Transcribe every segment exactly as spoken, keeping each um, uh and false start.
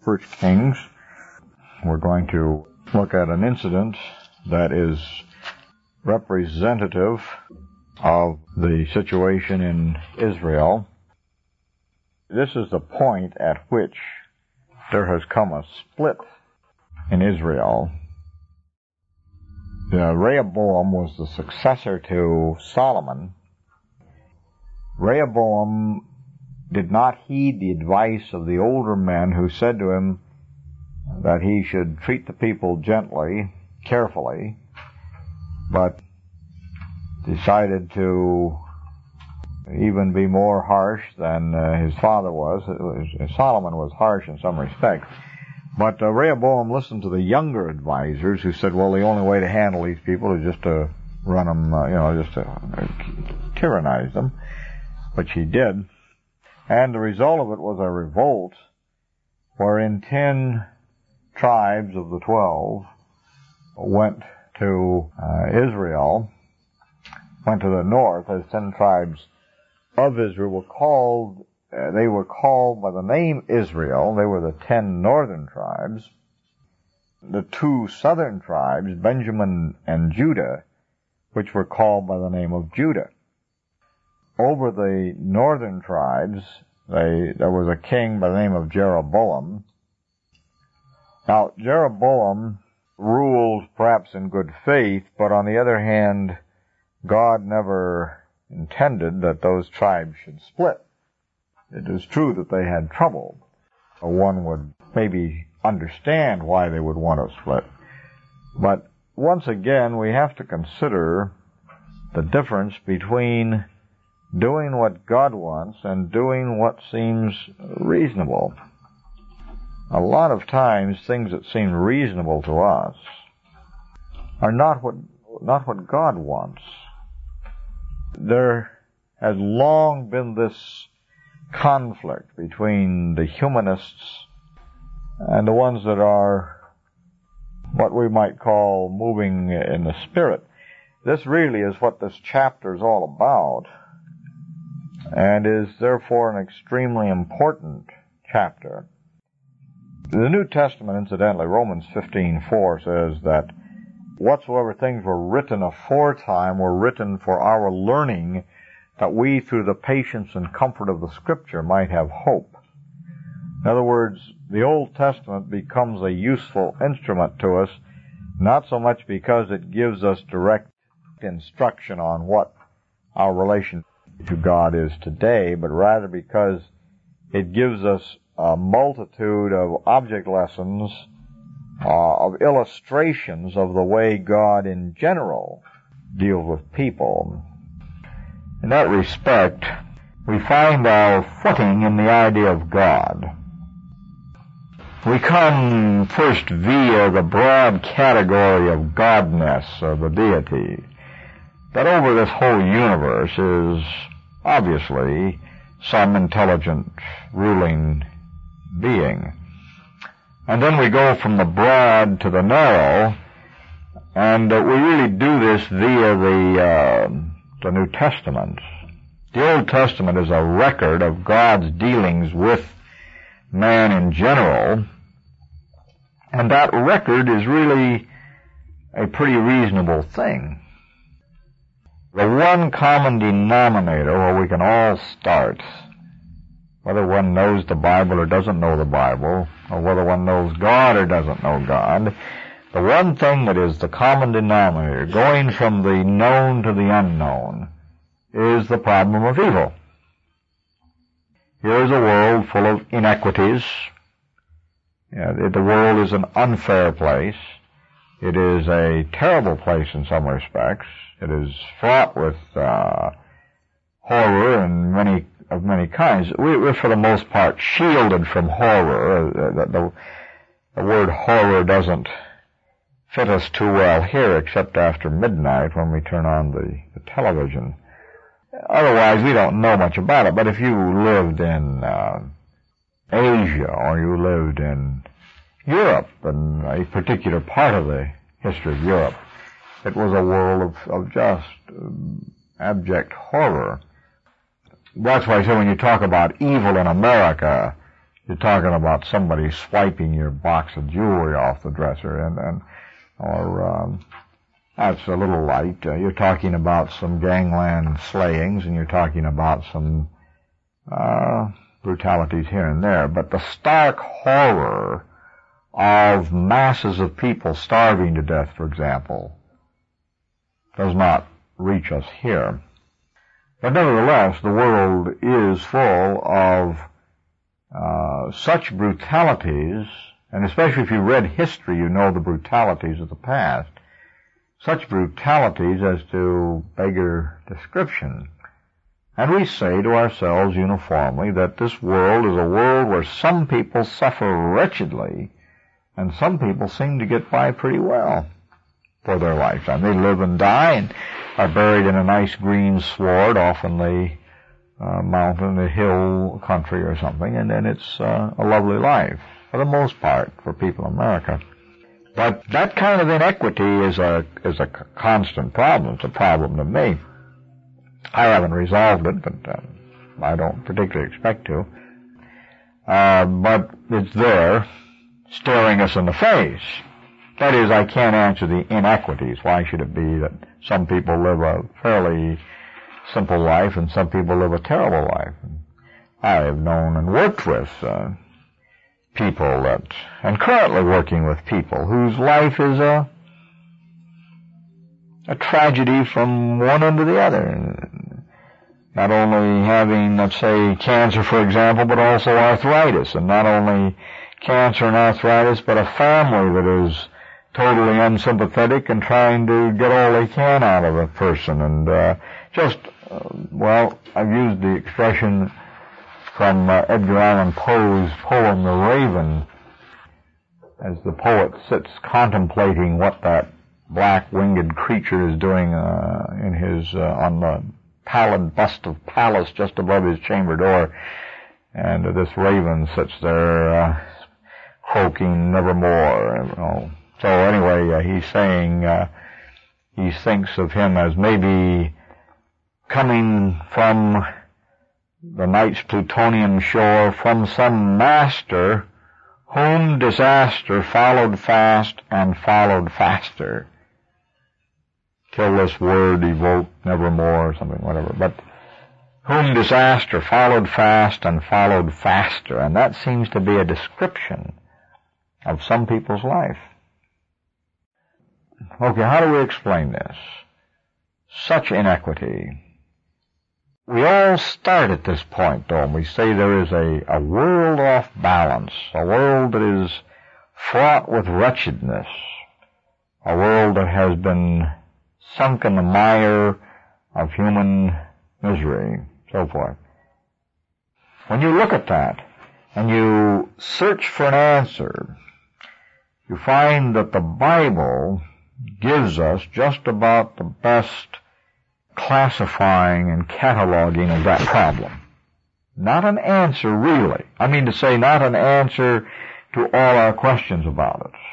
First Kings. We're going to look at an incident that is representative of the situation in Israel. This is the point at which there has come a split in Israel. Uh, Rehoboam was the successor to Solomon. Rehoboam did not heed the advice of the older men who said to him that he should treat the people gently, carefully, but decided to even be more harsh than uh, his father was. It was. Solomon was harsh in some respects. But uh, Rehoboam listened to the younger advisors who said, well, the only way to handle these people is just to run them, uh, you know, just to uh, tyrannize them, which he did. And the result of it was a revolt wherein ten tribes of the twelve went to uh, Israel, went to the north, as ten tribes of Israel were called. Uh, they were called by the name Israel. They were the ten northern tribes. The two southern tribes, Benjamin and Judah, which were called by the name of Judah. Over the northern tribes, they, there was a king by the name of Jeroboam. Now, Jeroboam ruled perhaps in good faith, but on the other hand, God never intended that those tribes should split. It is true that they had trouble. One would maybe understand why they would want to split. But once again, we have to consider the difference between doing what God wants and doing what seems reasonable. A lot of times, things that seem reasonable to us are not what, not what God wants. There has long been this conflict between the humanists and the ones that are what we might call moving in the Spirit. This really is what this chapter is all about, and is therefore an extremely important chapter. The New Testament, incidentally, Romans fifteen four says that whatsoever things were written aforetime were written for our learning, that we, through the patience and comfort of the Scripture, might have hope. In other words, the Old Testament becomes a useful instrument to us, not so much because it gives us direct instruction on what our relation to God is today, but rather because it gives us a multitude of object lessons, uh, of illustrations of the way God in general deals with people. In that respect, we find our footing in the idea of God. We come first via the broad category of Godness, or the deity, that over this whole universe is obviously some intelligent ruling being. And then we go from the broad to the narrow, and uh, we really do this via the uh, the New Testament. The Old Testament is a record of God's dealings with man in general, and that record is really a pretty reasonable thing. The one common denominator where we can all start, whether one knows the Bible or doesn't know the Bible, or whether one knows God or doesn't know God, the one thing that is the common denominator, going from the known to the unknown, is the problem of evil. Here is a world full of inequities. Yeah, the world is an unfair place. It is a terrible place in some respects. It is fraught with uh, horror and many of many kinds. We, we're, for the most part, shielded from horror. Uh, the, the, the word horror doesn't fit us too well here, except after midnight when we turn on the, the television. Otherwise, we don't know much about it. But if you lived in uh, Asia, or you lived in Europe, and a particular part of the history of Europe, it was a world of, of just um, abject horror. That's why I say when you talk about evil in America, you're talking about somebody swiping your box of jewelry off the dresser, and, and or um, that's a little light. Uh, you're talking about some gangland slayings, and you're talking about some uh, brutalities here and there. But the stark horror of masses of people starving to death, for example, does not reach us here. But nevertheless, the world is full of uh, such brutalities, and especially if you read history, you know the brutalities of the past, such brutalities as to beggar description. And we say to ourselves uniformly that this world is a world where some people suffer wretchedly, and some people seem to get by pretty well for their lifetime. They live and die and are buried in a nice green sward off in the uh, mountain, the hill country or something, and then it's uh, a lovely life, for the most part, for people in America. But that kind of inequity is a is a constant problem. It's a problem to me. I haven't resolved it, but um, I don't particularly expect to. Uh, but it's there, staring us in the face. That is, I can't answer the inequities. Why should it be that some people live a fairly simple life and some people live a terrible life? I have known and worked with uh, people that, and currently working with people whose life is a a tragedy from one end to the other. Not only having, let's say, cancer, for example, but also arthritis, and not only cancer and arthritis, but a family that is totally unsympathetic and trying to get all they can out of a person. And uh, just, uh, well, I've used the expression from uh, Edgar Allan Poe's poem, The Raven, as the poet sits contemplating what that black-winged creature is doing uh, in his, uh, on the pallid bust of Pallas just above his chamber door. And uh, this raven sits there uh, croaking nevermore. You know. So anyway, uh, he's saying uh, he thinks of him as maybe coming from the night's plutonium shore, from some master whom disaster followed fast and followed faster, till this word evoked nevermore, or something, whatever. But whom disaster followed fast and followed faster, and that seems to be a description of some people's life. Okay, how do we explain this? Such inequity. We all start at this point, though, and we say there is a, a world off balance, a world that is fraught with wretchedness, a world that has been sunk in the mire of human misery, so forth. When you look at that, and you search for an answer, you find that the Bible gives us just about the best classifying and cataloging of that problem. Not an answer, really. I mean to say, not an answer to all our questions about it.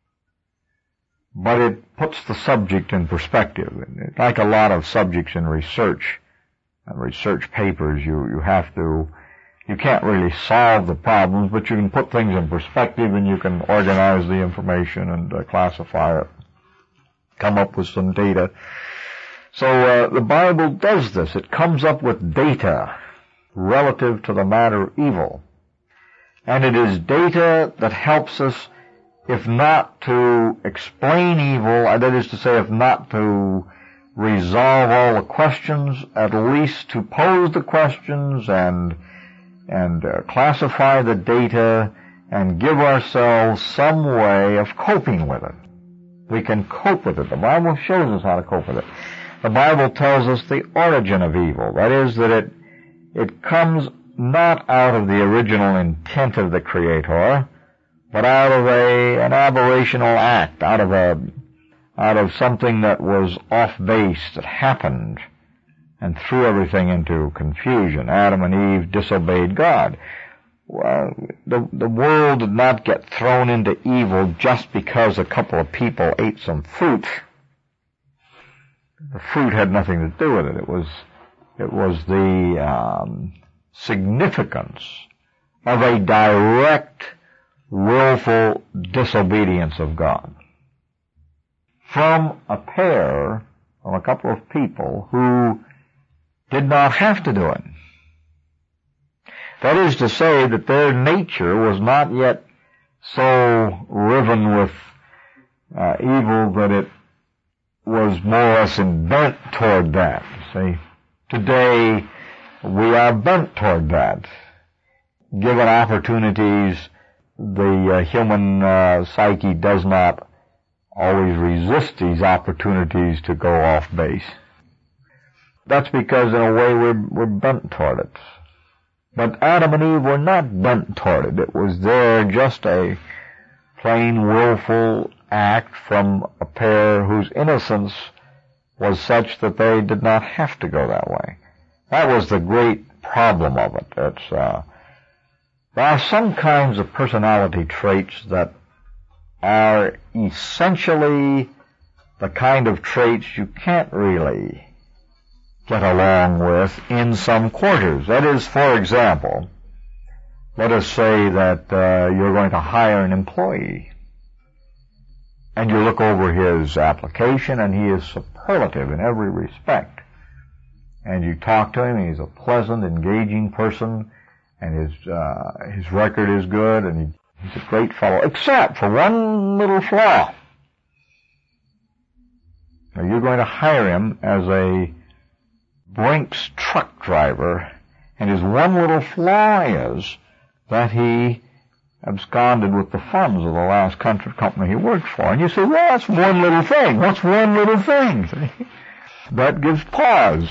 But it puts the subject in perspective. Like a lot of subjects in research, and research papers, you, you have to, you can't really solve the problems, but you can put things in perspective and you can organize the information and uh, classify it, come up with some data. So uh, the Bible does this. It comes up with data relative to the matter of evil. And it is data that helps us, if not to explain evil, that is to say, if not to resolve all the questions, at least to pose the questions and and uh, classify the data and give ourselves some way of coping with it. We can cope with it. The Bible shows us how to cope with it. The Bible tells us the origin of evil. That is, that it it comes not out of the original intent of the Creator, but out of a an aberrational act, out of a out of something that was off base, that happened and threw everything into confusion. Adam and Eve disobeyed God. Well, the the world did not get thrown into evil just because a couple of people ate some fruit. The fruit had nothing to do with it. It was, it was the um, significance of a direct, willful disobedience of God. From a pair, from a couple of people who did not have to do it. That is to say that their nature was not yet so riven with uh, evil that it was more or less bent toward that. See, today we are bent toward that. Given opportunities, the uh, human uh, psyche does not always resist these opportunities to go off base. That's because in a way we're, we're bent toward it. But Adam and Eve were not bent toward it. It was there just a plain willful act from a pair whose innocence was such that they did not have to go that way. That was the great problem of it. It's, uh, there are some kinds of personality traits that are essentially the kind of traits you can't really get along with in some quarters. That is, for example, let us say that uh, you're going to hire an employee, and you look over his application, and he is superlative in every respect. And you talk to him, and he's a pleasant, engaging person, and his uh, his record is good, and he, he's a great fellow, except for one little flaw. Now, you're going to hire him as a Brinks truck driver, and his one little flaw is that he absconded with the funds of the last country company he worked for. And you say, well, that's one little thing. What's one little thing? That gives pause.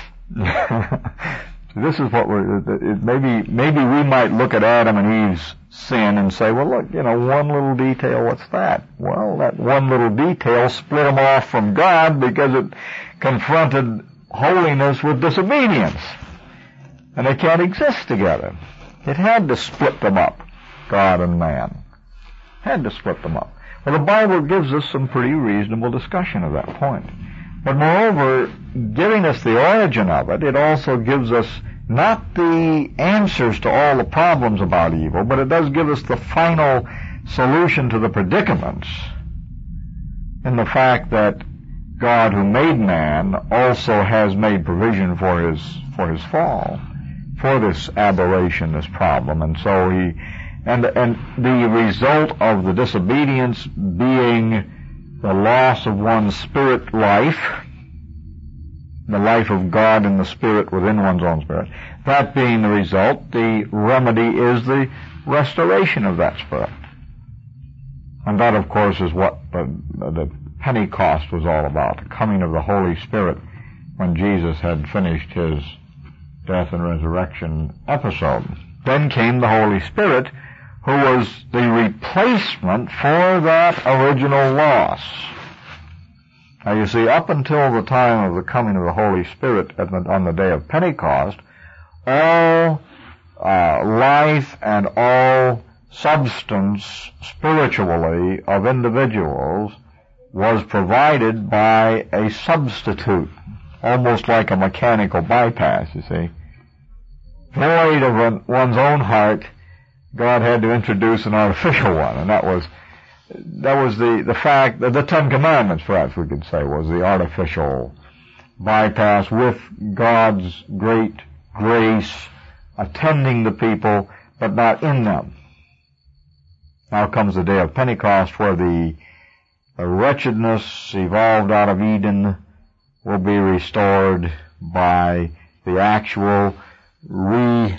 This is what we're, it, maybe, maybe we might look at Adam and Eve's sin and say, well, look, you know, one little detail, what's that? Well, that one little detail split them off from God because it confronted holiness with disobedience. And they can't exist together. It had to split them up, God and man. Had to split them up. Well, the Bible gives us some pretty reasonable discussion of that point. But moreover, giving us the origin of it, it also gives us not the answers to all the problems about evil, but it does give us the final solution to the predicaments in the fact that God, who made man, also has made provision for his for his fall, for this aberration, this problem, and so he, and and the result of the disobedience being the loss of one's spirit life, the life of God in the spirit within one's own spirit. That being the result, the remedy is the restoration of that spirit, and that, of course, is what the the Pentecost was all about, the coming of the Holy Spirit when Jesus had finished his death and resurrection episode. Then came the Holy Spirit, who was the replacement for that original loss. Now you see, up until the time of the coming of the Holy Spirit at the, on the day of Pentecost, all uh, life and all substance spiritually of individuals was provided by a substitute, almost like a mechanical bypass, you see. Void of one's own heart, God had to introduce an artificial one, and that was that was the, the fact, the Ten Commandments, perhaps we could say, was the artificial bypass with God's great grace attending the people, but not in them. Now comes the day of Pentecost, where the The wretchedness evolved out of Eden will be restored by the actual rebirth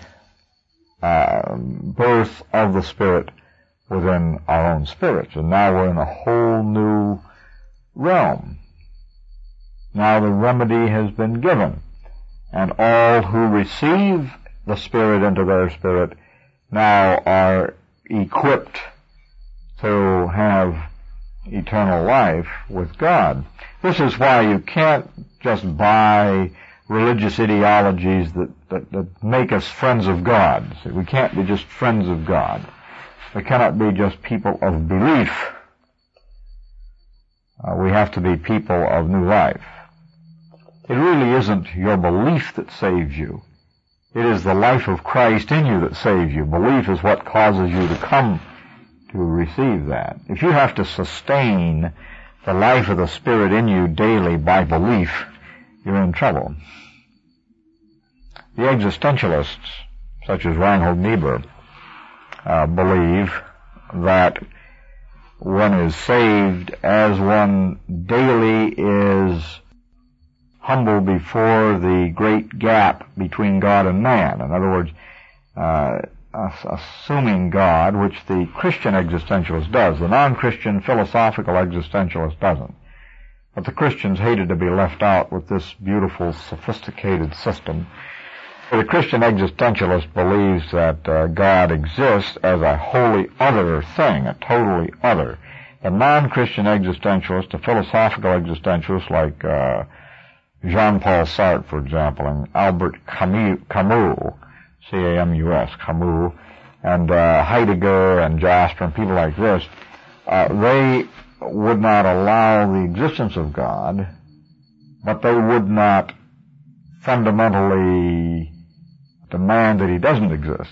uh, of the Spirit within our own spirits. And now we're in a whole new realm. Now the remedy has been given. And all who receive the Spirit into their spirit now are equipped to have eternal life with God. This is why you can't just buy religious ideologies that, that, that make us friends of God. See, we can't be just friends of God. We cannot be just people of belief. Uh, we have to be people of new life. It really isn't your belief that saves you. It is the life of Christ in you that saves you. Belief is what causes you to come to receive that. If you have to sustain the life of the Spirit in you daily by belief, you're in trouble. The existentialists, such as Reinhold Niebuhr, uh, believe that one is saved as one daily is humble before the great gap between God and man. In other words, uh, assuming God, which the Christian existentialist does. The non-Christian philosophical existentialist doesn't. But the Christians hated to be left out with this beautiful, sophisticated system. The Christian existentialist believes that uh, God exists as a wholly other thing, a totally other. The non-Christian existentialist, a philosophical existentialist like uh, Jean-Paul Sartre, for example, and Albert Camus, Camus C A M U S, Camus, and uh, Heidegger and Jasper and people like this, uh, they would not allow the existence of God, but they would not fundamentally demand that he doesn't exist.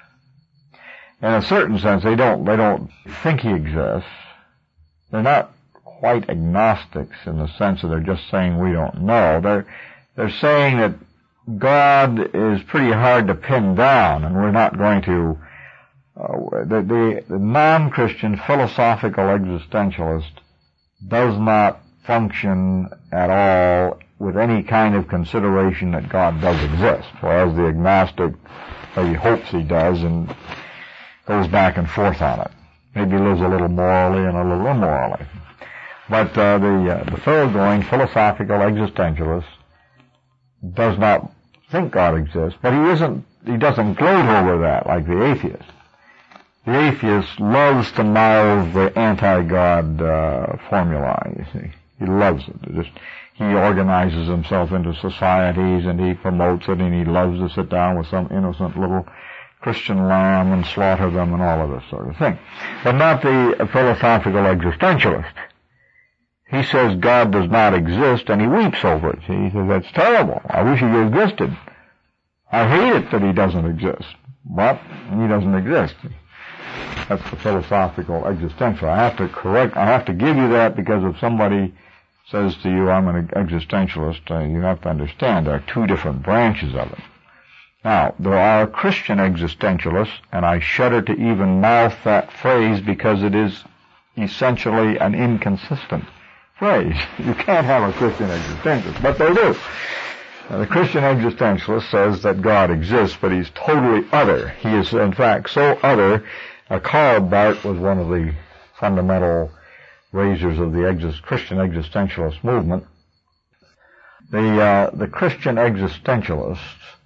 In a certain sense, they don't, they don't think he exists. They're not quite agnostics in the sense that they're just saying we don't know. They're, they're saying that God is pretty hard to pin down, and we're not going to, uh, the, the, the non-Christian philosophical existentialist does not function at all with any kind of consideration that God does exist, whereas the agnostic, he hopes he does and goes back and forth on it. Maybe lives a little morally and a little immorally. But uh, the, uh, the thoroughgoing philosophical existentialist does not think God exists, but he isn't, he doesn't gloat over that like the atheist. The atheist loves to mouth the anti-God uh, formula, you see. He loves it. it just, he organizes himself into societies and he promotes it, and he loves to sit down with some innocent little Christian lamb and slaughter them and all of this sort of thing. But not the philosophical existentialist. He says God does not exist, and he weeps over it. He says, that's terrible. I wish he existed. I hate it that he doesn't exist. But he doesn't exist. That's the philosophical existential. I have to correct, I have to give you that, because if somebody says to you, I'm an existentialist, uh, you have to understand there are two different branches of it. Now, there are Christian existentialists, and I shudder to even mouth that phrase because it is essentially an inconsistent phrase. You can't have a Christian existentialist, but they do. Now, the Christian existentialist says that God exists, but he's totally other. He is, in fact, so other. Uh, Karl Barth was one of the fundamental raisers of the exist- Christian existentialist movement. The, uh, the Christian existentialist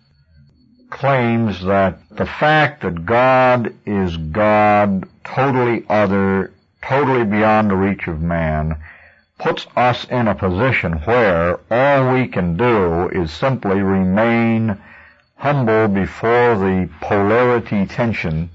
claims that the fact that God is God, totally other, totally beyond the reach of man, puts us in a position where all we can do is simply remain humble before the polarity tension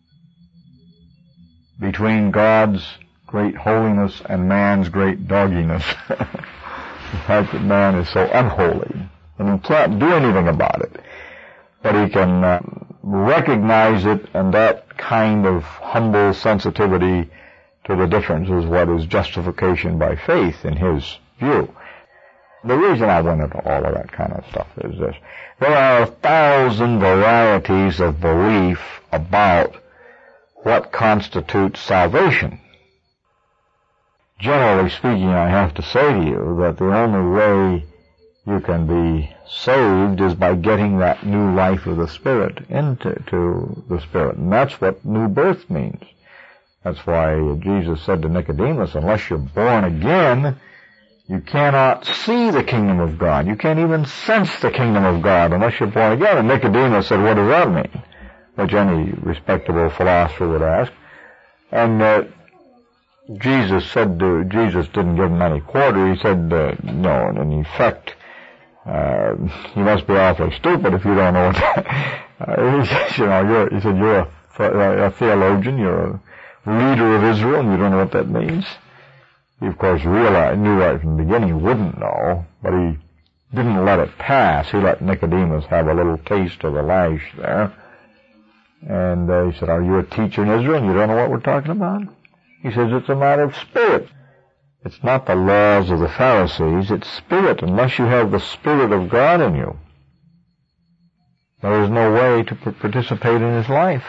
between God's great holiness and man's great dogginess. The fact that man is so unholy, and he can't do anything about it. But he can uh, recognize it, and that kind of humble sensitivity to the difference is what is justification by faith in his view. The reason I went into all of that kind of stuff is this. There are a thousand varieties of belief about what constitutes salvation. Generally speaking, I have to say to you that the only way you can be saved is by getting that new life of the Spirit into to the Spirit. And that's what new birth means. That's why Jesus said to Nicodemus, unless you're born again, you cannot see the kingdom of God. You can't even sense the kingdom of God unless you're born again. And Nicodemus said, what does that mean? Which any respectable philosopher would ask. And uh, Jesus said to, Jesus didn't give him any quarter. He said, uh, no, and in effect, uh, you must be awfully stupid if you don't know what that, uh, he said, you know, you're, he said, you're a, a theologian, you're a leader of Israel, and you don't know what that means. He, of course, realized, knew right from the beginning he wouldn't know, but he didn't let it pass. He let Nicodemus have a little taste of the lash there. And uh, he said, are you a teacher in Israel and you don't know what we're talking about? He says, it's a matter of spirit. It's not the laws of the Pharisees, it's spirit. Unless you have the Spirit of God in you, there is no way to participate in His life.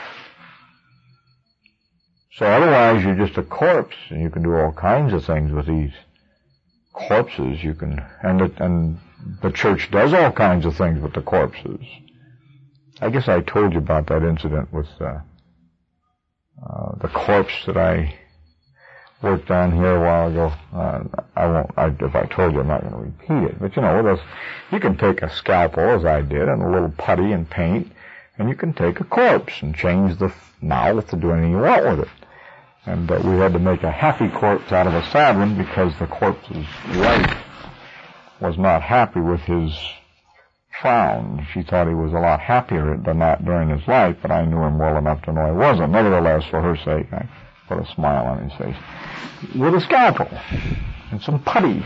So otherwise you're just a corpse, and you can do all kinds of things with these corpses. You can, and it, and the church does all kinds of things with the corpses. I guess I told you about that incident with uh, uh, the corpse that I worked on here a while ago. Uh, I won't, I, if I told you, I'm not going to repeat it. But you know, those, you can take a scalpel, as I did, and a little putty and paint, and you can take a corpse and change the mouth to do anything you want with it. And uh, we had to make a happy corpse out of a sad one because the corpse's wife was not happy with his frown. She thought he was a lot happier than that during his life, but I knew him well enough to know he wasn't. Nevertheless, for her sake, I put a smile on his face with a scalpel and some putty.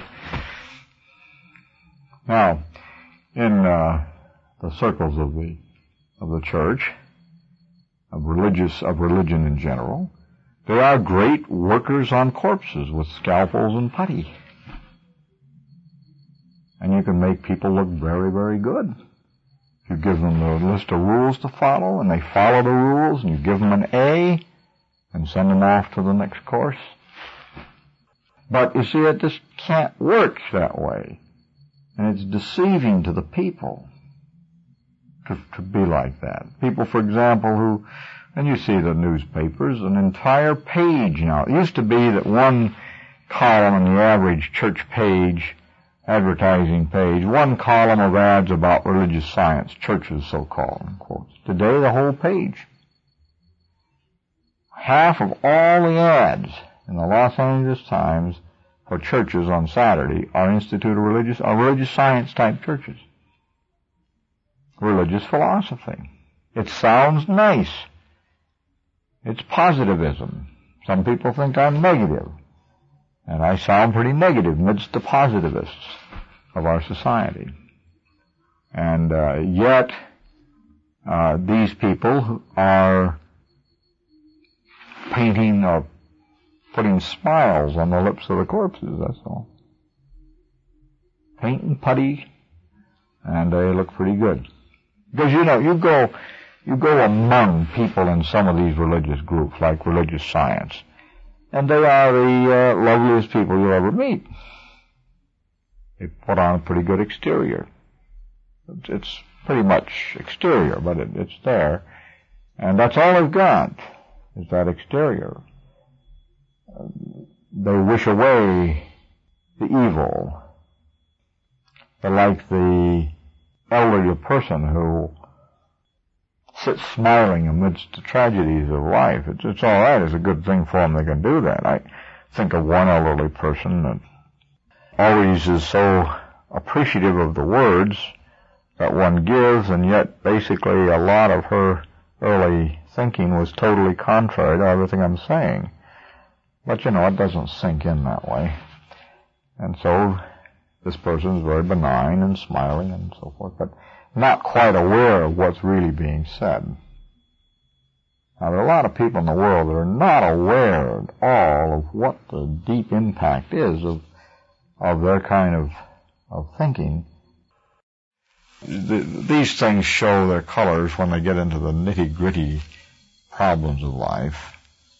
Now, in uh, the circles of the of the church, of religious of religion in general, there are great workers on corpses with scalpels and putty. And you can make people look very, very good. You give them a list of rules to follow, and they follow the rules, and you give them an A, and send them off to the next course. But you see, it just can't work that way. And it's deceiving to the people to, to be like that. People, for example, who, and you see the newspapers, an entire page now. It used to be that one column in the average church page, advertising page, one column of ads about religious science, churches so-called, in quotes. Today, the whole page. Half of all the ads in the Los Angeles Times for churches on Saturday are Institute of Religious, are religious science type churches. Religious philosophy. It sounds nice. It's positivism. Some people think I'm negative. And I sound pretty negative amidst the positivists of our society. And uh, yet, uh, these people are painting or putting smiles on the lips of the corpses, that's all. Paint and putty, and they look pretty good. Because, you know, you go, you go among people in some of these religious groups, like religious science, and they are the uh, loveliest people you'll ever meet. They put on a pretty good exterior. It's, it's pretty much exterior, but it, it's there. And that's all they've got, is that exterior. Uh, they wish away the evil. They're like the elderly person who sits smiling amidst the tragedies of life. It's, it's all right. It's a good thing for them they can do that. I think of one elderly person that always is so appreciative of the words that one gives, and yet basically a lot of her early thinking was totally contrary to everything I'm saying. But, you know, it doesn't sink in that way. And so this person is very benign and smiling and so forth, but not quite aware of what's really being said. Now, there are a lot of people in the world that are not aware at all of what the deep impact is of of their kind of of thinking. The, these things show their colors when they get into the nitty-gritty problems of life.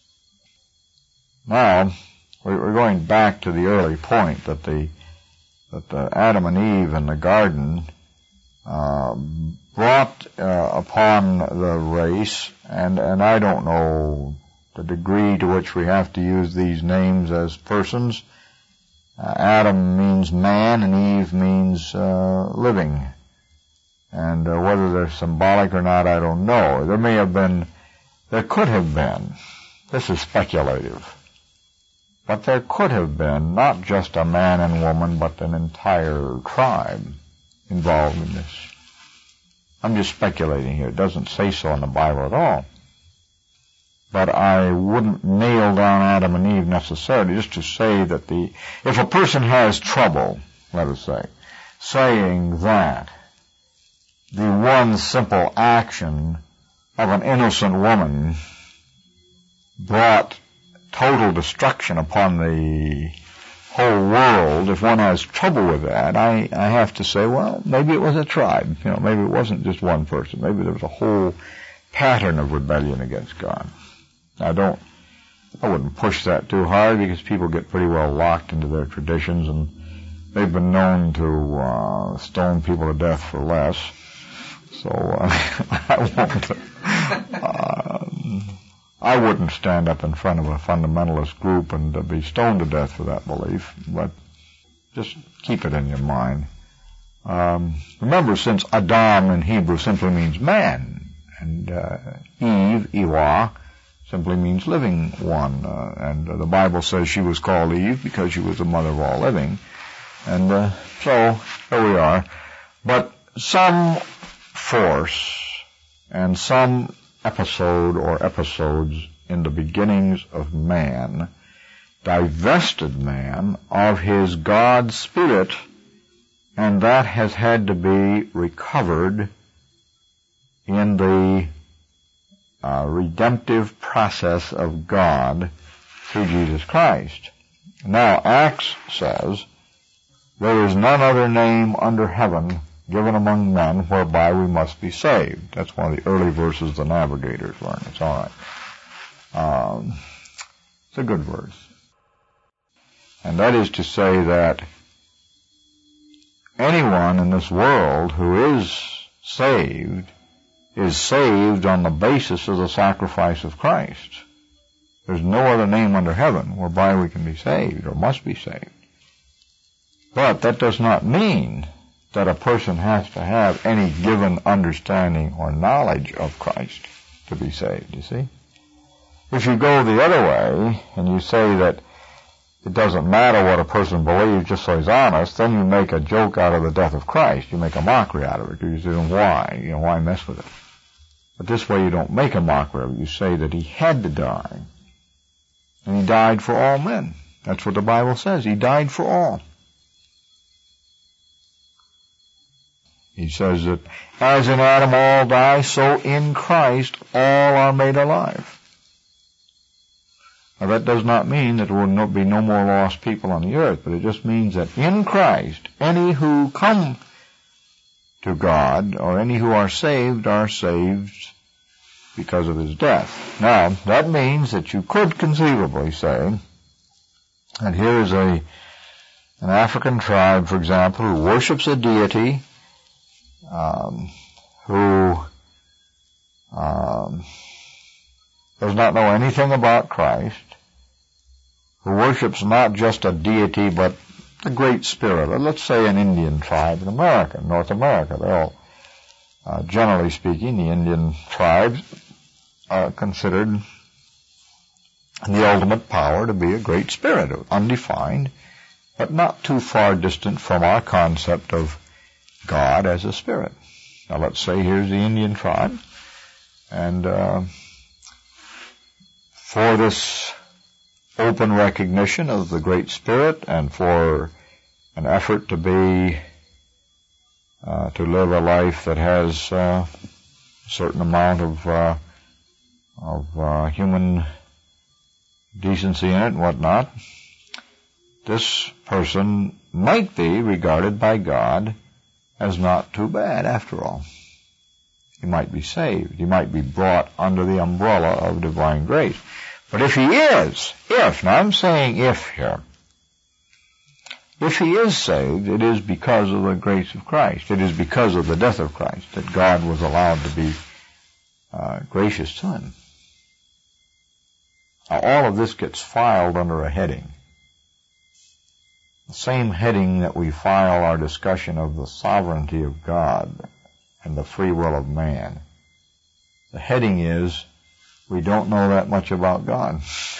Now, we're going back to the early point that the that the Adam and Eve in the garden uh, brought uh, upon the race, and and I don't know the degree to which we have to use these names as persons. Uh, Adam means man, and Eve means uh, living. And uh, whether they're symbolic or not, I don't know. There may have been, there could have been, this is speculative, but there could have been not just a man and woman, but an entire tribe involved in this. I'm just speculating here. It doesn't say so in the Bible at all. But I wouldn't nail down Adam and Eve necessarily, just to say that the, if a person has trouble, let us say, saying that the one simple action of an innocent woman brought total destruction upon the whole world. If one has trouble with that, I, I have to say, well, maybe it was a tribe. You know, maybe it wasn't just one person. Maybe there was a whole pattern of rebellion against God. I don't, I wouldn't push that too hard, because people get pretty well locked into their traditions, and they've been known to uh, stone people to death for less. So uh, I won't. Uh, I wouldn't stand up in front of a fundamentalist group and uh, be stoned to death for that belief, but just keep it in your mind. Um, remember, since Adam in Hebrew simply means man, and uh, Eve, Ewa, simply means living one, uh, and uh, the Bible says she was called Eve because she was the mother of all living, and uh, so here we are. But some force and some episode or episodes in the beginnings of man divested man of his God spirit, and that has had to be recovered in the uh, redemptive process of God through Jesus Christ. Now, Acts says, there is none other name under heaven given among men whereby we must be saved. That's one of the early verses the Navigators learned. It's all right. Um, it's a good verse. And that is to say that anyone in this world who is saved is saved on the basis of the sacrifice of Christ. There's no other name under heaven whereby we can be saved or must be saved. But that does not mean that a person has to have any given understanding or knowledge of Christ to be saved, you see. If you go the other way and you say that it doesn't matter what a person believes just so he's honest, then you make a joke out of the death of Christ. You make a mockery out of it. You say, why? You know, why mess with it? But this way you don't make a mockery of it. You say that he had to die. And he died for all men. That's what the Bible says. He died for all. He says that as in Adam all die, so in Christ all are made alive. Now that does not mean that there will be no more lost people on the earth, but it just means that in Christ, any who come to God, or any who are saved, are saved because of his death. Now, that means that you could conceivably say, and here is a an African tribe, for example, who worships a deity, Um, who um, does not know anything about Christ, who worships not just a deity but the Great Spirit. Let's say an Indian tribe in America, North America. They're all, uh, generally speaking, the Indian tribes are considered the ultimate power to be a Great Spirit, undefined, but not too far distant from our concept of God as a spirit. Now let's say here's the Indian tribe, and uh, for this open recognition of the Great Spirit and for an effort to be, uh, to live a life that has uh, a certain amount of, uh, of uh, human decency in it and whatnot, this person might be regarded by God as not too bad after all. He might be saved. He might be brought under the umbrella of divine grace. But if he is, if, now I'm saying if here, if he is saved, it is because of the grace of Christ. It is because of the death of Christ that God was allowed to be uh, gracious to him. Now all of this gets filed under a heading. The same heading that we file our discussion of the sovereignty of God and the free will of man. The heading is, we don't know that much about God.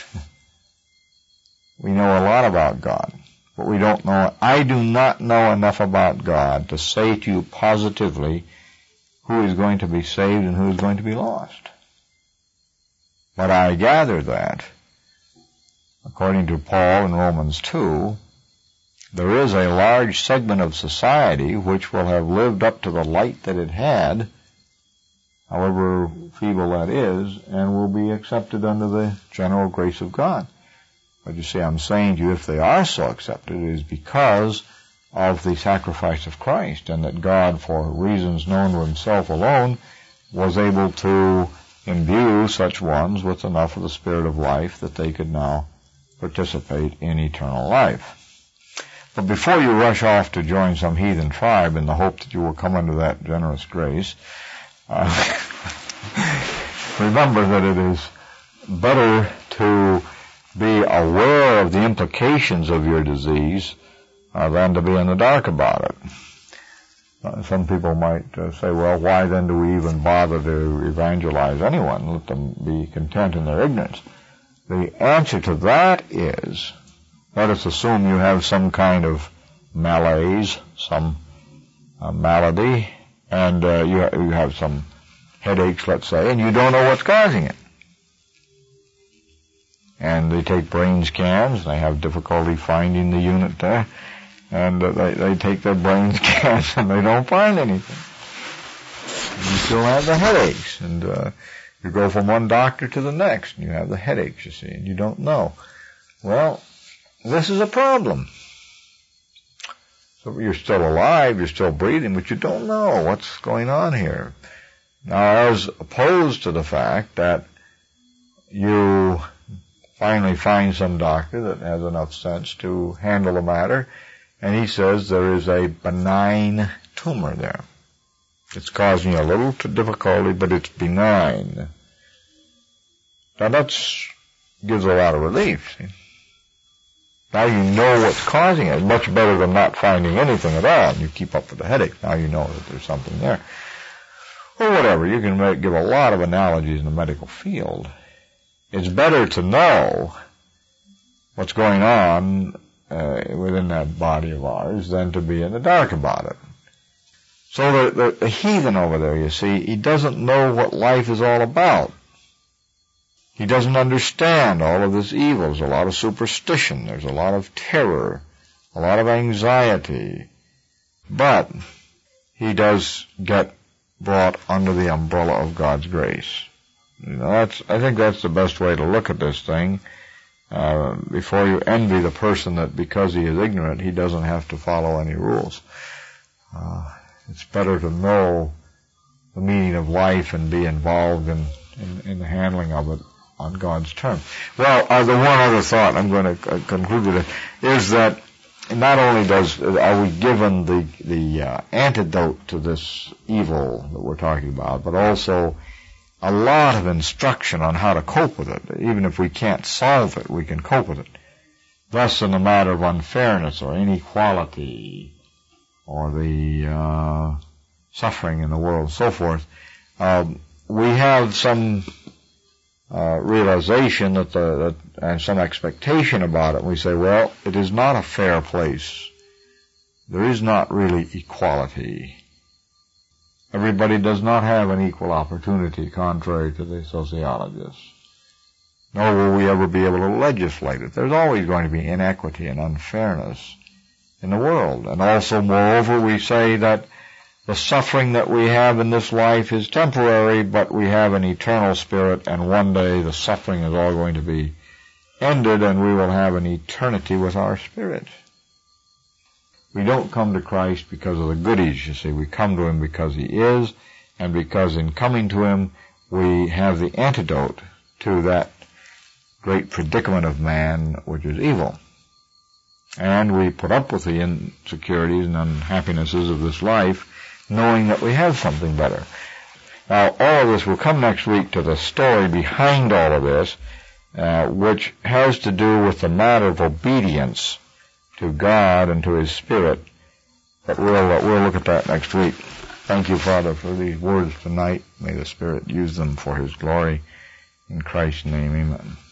We know a lot about God, but we don't know, I do not know enough about God to say to you positively who is going to be saved and who is going to be lost. But I gather that, according to Paul in Romans two, there is a large segment of society which will have lived up to the light that it had, however feeble that is, and will be accepted under the general grace of God. But you see, I'm saying to you, if they are so accepted, it is because of the sacrifice of Christ, and that God, for reasons known to himself alone, was able to imbue such ones with enough of the Spirit of life that they could now participate in eternal life. But before you rush off to join some heathen tribe in the hope that you will come under that generous grace, uh, remember that it is better to be aware of the implications of your disease uh, than to be in the dark about it. Uh, some people might uh, say, well, why then do we even bother to evangelize anyone? Let them be content in their ignorance. The answer to that is, let us assume you have some kind of malaise, some uh, malady, and uh, you, you have some headaches, let's say, and you don't know what's causing it. And they take brain scans, they have difficulty finding the unit there, and uh, they, they take their brain scans and they don't find anything. You still have the headaches, and uh, you go from one doctor to the next, and you have the headaches, you see, and you don't know. Well, this is a problem. So you're still alive, you're still breathing, but you don't know what's going on here. Now, as opposed to the fact that you finally find some doctor that has enough sense to handle the matter, and he says there is a benign tumor there. It's causing you a little difficulty, but it's benign. Now that gives a lot of relief, see? Now you know what's causing it. It's much better than not finding anything at all, and you keep up with the headache. Now you know that there's something there. Or whatever. You can make, give a lot of analogies in the medical field. It's better to know what's going on uh, within that body of ours than to be in the dark about it. So the, the, the heathen over there, you see, he doesn't know what life is all about. He doesn't understand all of this evil. There's a lot of superstition. There's a lot of terror, a lot of anxiety. But he does get brought under the umbrella of God's grace. You know, that's, I think that's the best way to look at this thing. Uh, before you envy the person that because he is ignorant, he doesn't have to follow any rules. Uh, it's better to know the meaning of life and be involved in, in, in the handling of it on God's terms. Well, uh, the one other thought I'm going to uh, conclude with it is that not only does are we given the the uh, antidote to this evil that we're talking about, but also a lot of instruction on how to cope with it. Even if we can't solve it, we can cope with it. Thus, in the matter of unfairness or inequality or the uh, suffering in the world and so forth, um, we have some uh, realization that the that, and some expectation about it. We say, well, it is not a fair place. There is not really equality. Everybody does not have an equal opportunity, contrary to the sociologists. Nor will we ever be able to legislate it. There's always going to be inequity and unfairness in the world. And also, moreover, we say that the suffering that we have in this life is temporary, but we have an eternal spirit, and one day the suffering is all going to be ended, and we will have an eternity with our spirit. We don't come to Christ because of the goodies, you see. We come to Him because He is, and because in coming to Him we have the antidote to that great predicament of man, which is evil. And we put up with the insecurities and unhappinesses of this life, knowing that we have something better. Now, all of this will come next week to the story behind all of this, uh, which has to do with the matter of obedience to God and to His Spirit. But we'll, uh, we'll look at that next week. Thank you, Father, for these words tonight. May the Spirit use them for His glory. In Christ's name, amen.